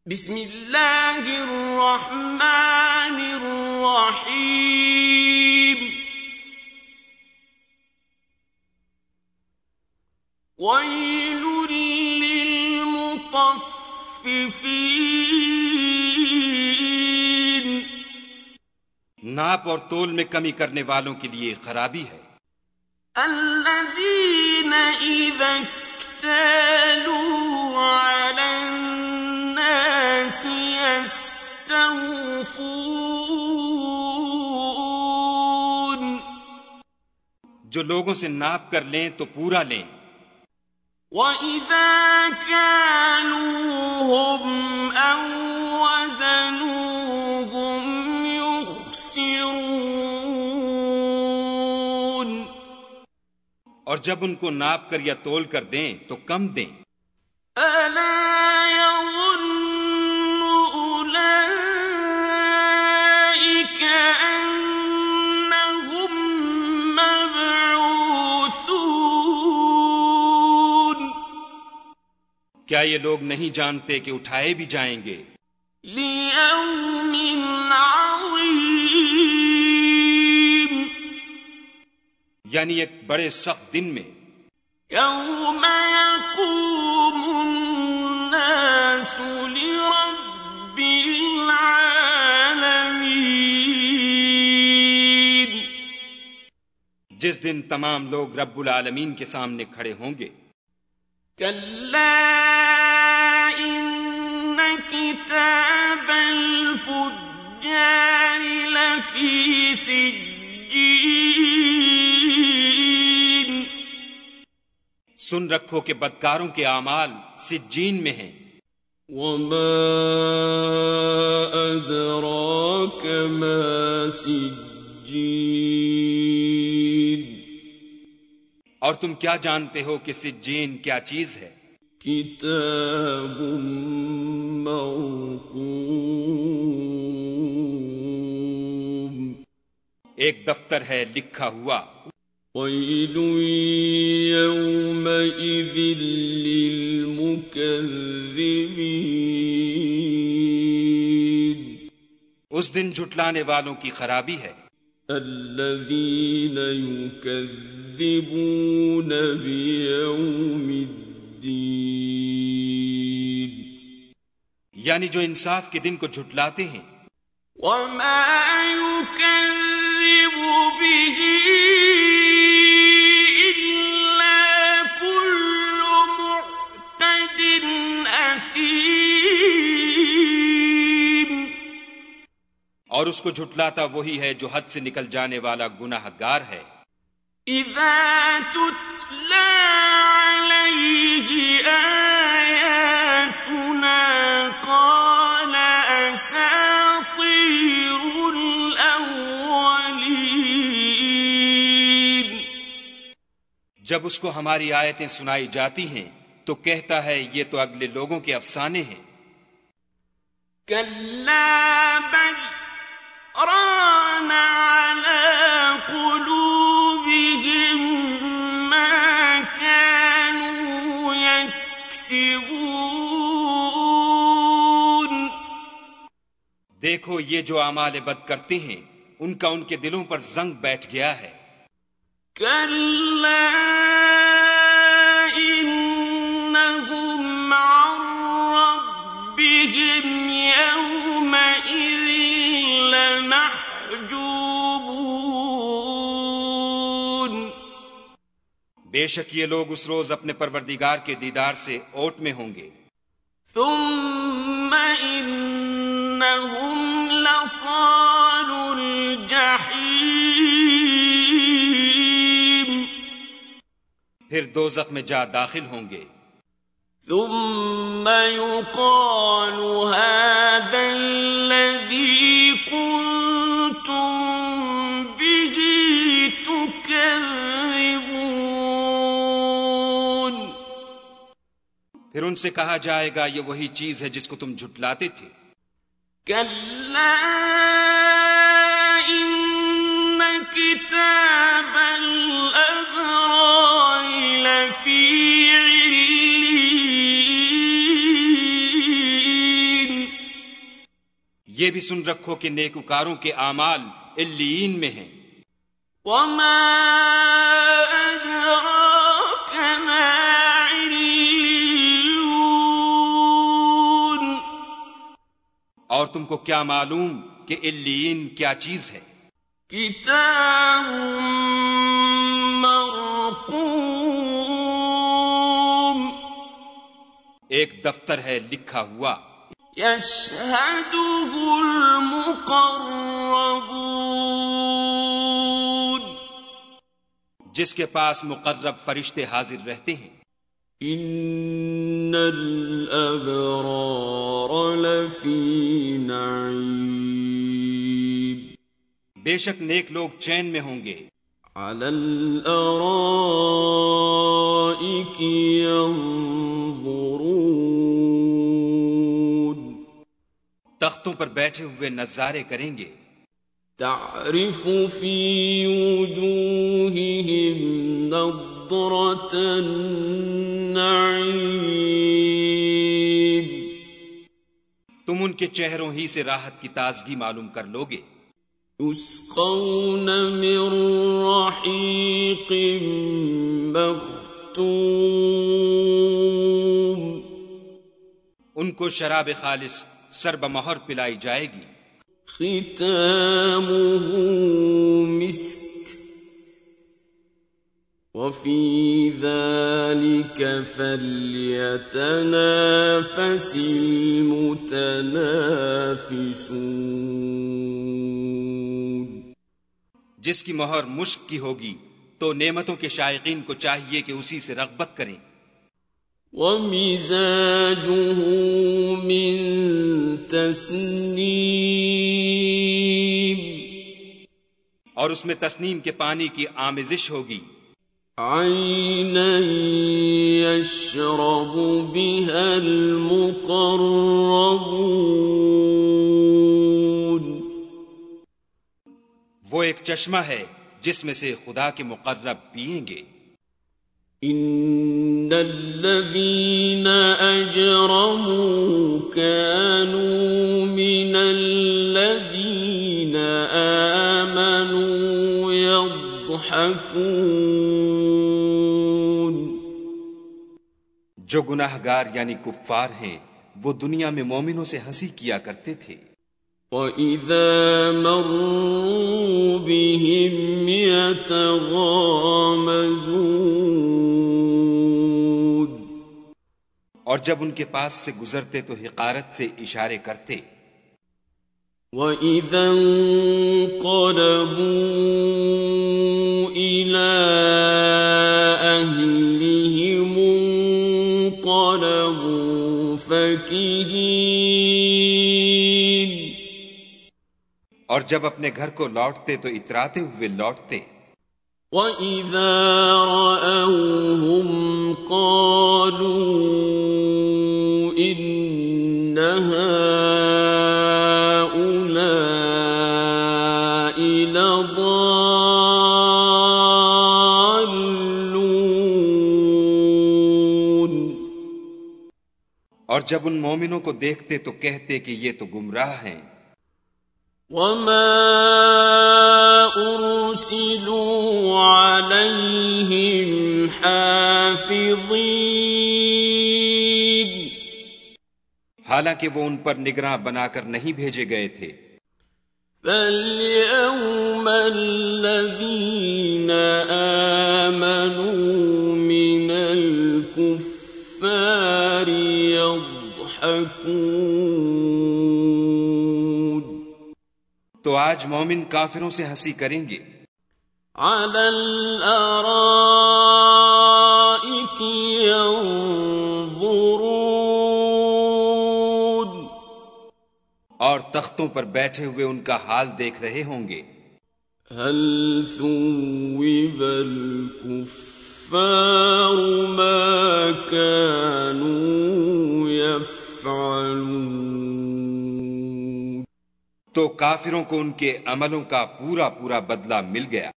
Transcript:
بسم اللہ الرحمن الرحیم ویل للمطففین، ناپ اور تول میں کمی کرنے والوں کے لیے خرابی ہے۔ الذین اذا اکتالوا علی الناس یستوفون، جو لوگوں سے ناپ کر لیں تو پورا لیں، وَإِذَا كَالُوهُمْ أَو وَّزَنُوهُمْ يُخْسِرُونَ، اور جب ان کو ناپ کر یا تول کر دیں تو کم دیں۔ أَلَا يَظُنُّ أُولَئِكَ أَنَّهُمْ مَبْعُوثُونَ، کیا یہ لوگ نہیں جانتے کہ اٹھائے بھی جائیں گے لِيَوْمٍ عَظِيمٍ، یعنی ایک بڑے سخت دن میں، يَوْمَ يَقُومُ النَّاسُ لِرَبِّ الْعَالَمِينَ، جس دن تمام لوگ رب العالمین کے سامنے کھڑے ہوں گے۔ كَلَّا إِنَّ كِتَابَ الْفُجَّارِ لَفِي سِجِّينٍ، سن رکھو کہ بدکاروں کے اعمال سجین میں ہیں۔ وَمَا أَدْرَاكَ مَا سِجِّينٌ، اور تم کیا جانتے ہو کہ سجین کیا چیز ہے؟ کتاب مرقوم، ایک دفتر ہے لکھا ہوا۔ ویل یومئذ للمکذبین، اس دن جھٹلانے والوں کی خرابی ہے۔ الذین یکذبون بیوم الدین، یعنی جو انصاف کے دن کو جھٹلاتے ہیں۔ وما يكذب به إلا كل معتد أثيم، اور اس کو جھٹلاتا وہی ہے جو حد سے نکل جانے والا گناہ گار ہے۔ إذا تتلى عليه آياتنا قال أساطير الأولين، جب اس کو ہماری آیتیں سنائی جاتی ہیں تو کہتا ہے یہ تو اگلے لوگوں کے افسانے ہیں۔ كلا بل ران على قلوبهم ما كانوا يكسبون، دیکھو یہ جو اعمال بد کرتے ہیں ان کا ان کے دلوں پر زنگ بیٹھ گیا ہے۔ كلا إنهم عن ربهم يومئذ لمحجوبون، بے شک یہ لوگ اس روز اپنے پروردگار کے دیدار سے اوٹ میں ہوں گے۔ ثم إنهم لصالو الجحیم، پھر دوزخ میں جا داخل ہوں گے۔ ثم يقال هذا الذي كنتم به تكذبون، پھر ان سے کہا جائے گا یہ وہی چیز ہے جس کو تم جھٹلاتے تھے۔ كلا إن كتاب الأبرار لفي عليين، یہ بھی سن رکھو کہ نیکوکاروں کے اعمال علیین میں ہیں۔ وما أدراك ما عليون اور تم کو کیا معلوم کہ علیین کیا چیز ہے؟ کتاب مرقوم ایک دفتر ہے لکھا ہوا، يشهده المقربون جس کے پاس مقرب فرشتے حاضر رہتے ہیں۔ ان الابرار لفی نعیم بے شک نیک لوگ چین میں ہوں گے، علی الارائک ينظرون تختوں پر بیٹھے ہوئے نظارے کریں گے۔ تعرف فی وجوہہم نضرۃ النعیم تم ان کے چہروں ہی سے راحت کی تازگی معلوم کر لوگے۔ یسقون من رحیق مختوم ان کو شراب خالص سر بمہر پلائی جائے گی، ختامہ مسک وفی ذلک فلیتنافس المتنافسون جس کی مہر مشک کی ہوگی تو نعمتوں کے شائقین کو چاہیے کہ اسی سے رغبت کریں۔ وَمِزَاجُهُ مِن تَسْنِيمٍ اور اس میں تسنیم کے پانی کی آمیزش ہوگی۔ عَيْنًا يَشْرَبُ بِهَا الْمُقَرَّبُونَ وہ ایک چشمہ ہے جس میں سے خدا کے مقرب پئیں گے۔ ان الذين اجرموا كانوا من الذين آمنوا يضحكون جو گناہگار یعنی کفار ہیں وہ دنیا میں مومنوں سے ہنسی کیا کرتے تھے۔ وَإِذَا مَرُّوا بِهِمْ يَتَغَامَزُونَ اور جب ان کے پاس سے گزرتے تو حقارت سے اشارے کرتے۔ وَإِذَا انقلبوا إِلَىٰ أَهْلِهِمُ انقلبوا فَكِهِينَ اور جب اپنے گھر کو لوٹتے تو اتراتے ہوئے لوٹتے۔ وَإِذَا رَأَوْهُمْ قَالُوا إِنَّ هَٰؤُلَاءِ لَضَالُّونَ اور جب ان مومنوں کو دیکھتے تو کہتے کہ یہ تو گمراہ ہیں۔ وَمَا أُرْسِلُوا عَلَيْهِمْ حَافِظِينَ حالانکہ وہ ان پر نگراں بنا کر نہیں بھیجے گئے تھے۔ فَالْيَوْمَ الَّذِينَ آمَنُوا مِنَ الْكُفَّارِ يَضْحَكُونَ تو آج مومن کافروں سے ہنسی کریں گے۔ عَلَى الْأَرَائِكِ يَنظُرُونَ اور تختوں پر بیٹھے ہوئے ان کا حال دیکھ رہے ہوں گے۔ هَلْ ثُوِّبَ الْكُفَّارُ مَا كَانُوا يَفْعَلُونَ تو کافروں کو ان کے عملوں کا پورا پورا بدلہ مل گیا۔